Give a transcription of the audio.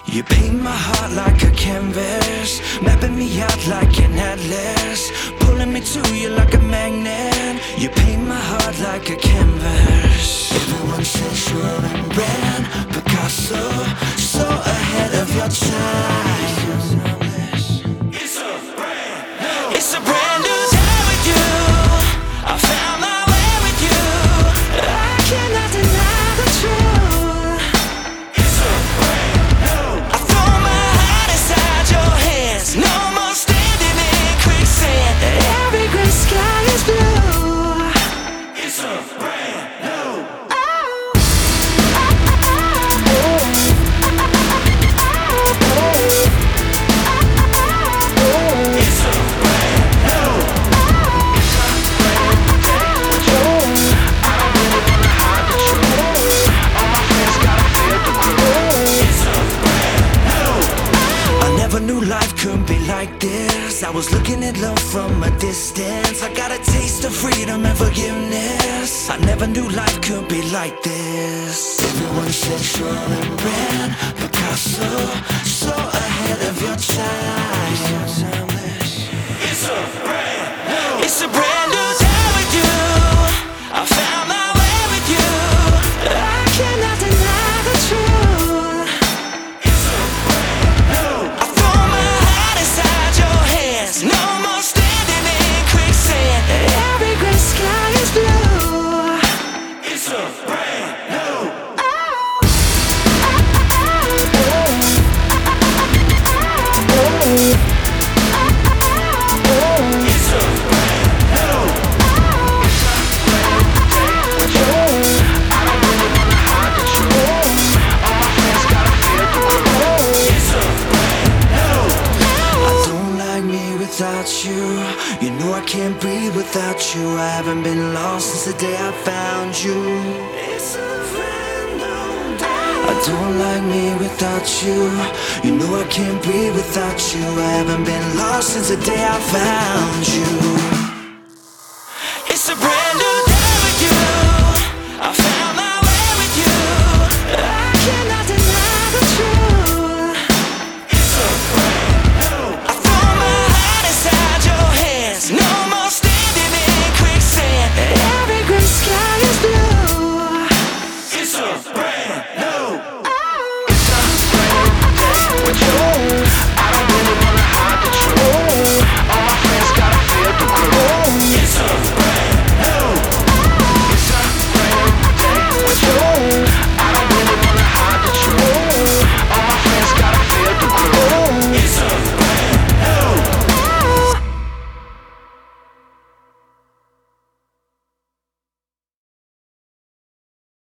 You paint my heart like a canvas, mapping me out like an atlas, pulling me to you like a magnet. You paint my heart like a canvas. Everyone says you're a brand Picasso, so ahead of your time. It's a brand new day with you. I found my way with you. I cannot deny the truth. It's a brand new. I throw my heart inside your hands. No more standing in quicksand. Every gray sky is blue. It's a brand new. I knew life could be like this. I was looking at love from a distance. I got a taste of freedom and forgiveness. I never knew life could be like this. Everyone says you're a brand Picasso, so ahead of your time. It's a brand new. It's a brand new day with you. I found my way with you. I cannot deny the truth. It's a brand new. I throw my heart inside your hands. No more standing in quicksand. Every gray sky is blue. It's a brand new. Without you, you know I can't breathe without you. I haven't been lost since the day I found you. It's a brand new day. I don't like me without you. You know I can't breathe without you. I haven't been lost since the day I found you. It's a brand new day with you. I found my way with you. I cannot deny the truth. It's a brand new. I throw my heart inside your hands. No more standing in quicksand. Every gray sky is blue. It's a